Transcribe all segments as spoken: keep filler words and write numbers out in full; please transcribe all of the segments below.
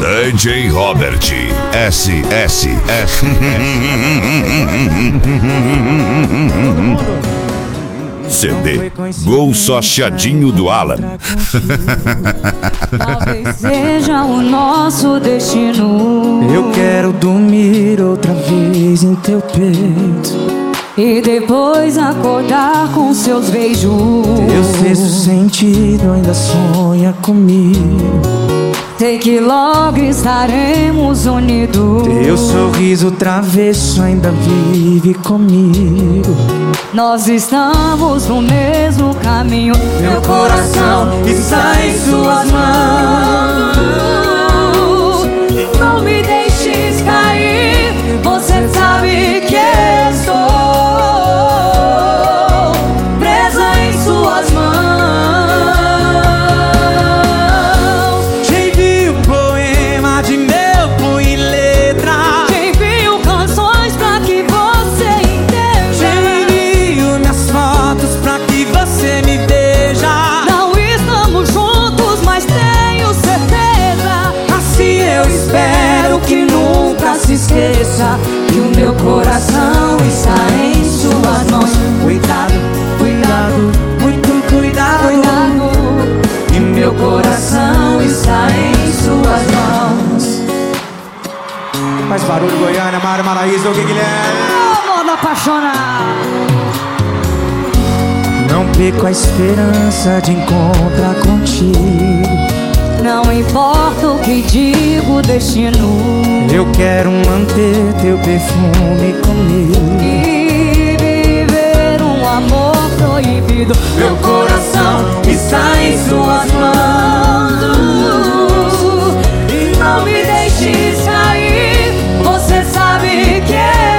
D J Robert S S S C D Gol Só Chiadinho do Alan. Talvez seja o nosso destino. Eu quero dormir outra vez em teu peito e depois acordar com seus beijos. Teu sexto sentido ainda sonha comigo. Sei que logo estaremos unidos. Teu sorriso travesso ainda vive comigo. Nós estamos no mesmo caminho. Meu coração está em suas mãos. Não me deixes cair. Você sabe que estou presa em suas mãos. Te envio poema de meu punho e letra. Te envio canções pra que você entenda. Te envio minhas fotos pra que você me veja. Não estamos juntos, mas tenho certeza. Assim eu espero que nunca se esqueça que o meu coração está em suas mãos. Cuidado, cuidado, muito cuidado, Cuidado, e meu coração está em suas mãos. Faz barulho, Goiânia, Mário Maraíza, o que Guilherme. amor apaixonado. Não perco a esperança de encontrar contigo. Não importa o que digo, destino. Eu quero manter teu perfume comigo E viver um amor proibido. Meu coração está em suas mãos. E não me deixes cair. Você sabe que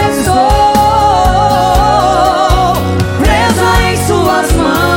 estou presa em suas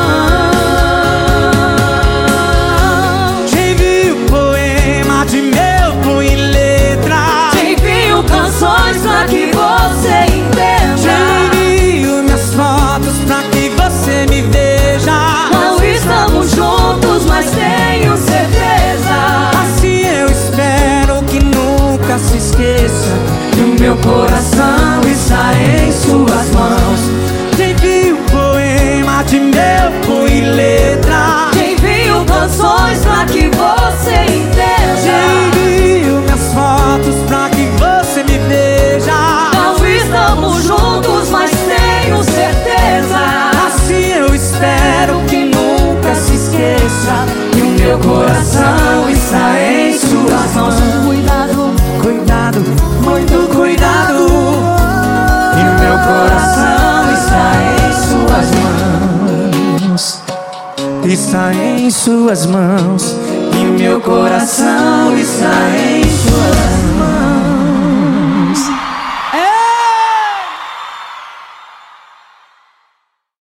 mãos. Te envio poema de meu punho e letra. Te envio canções pra que você entenda. Te envio minhas fotos pra que você me veja. Não estamos juntos, mas tenho certeza. Assim eu espero que nunca se esqueça que o meu coração está em suas mãos. Te envio poema de meu punho e letra. Te envio canções pra que você Te entenda. envio minhas fotos pra que você me veja. Não estamos juntos, mas tenho certeza. Assim eu espero que nunca se esqueça que o meu coração está em suas mãos. Cuidado, Cuidado, muito cuidado, e meu coração está em suas mãos. Está em suas mãos, e meu coração está em suas mãos.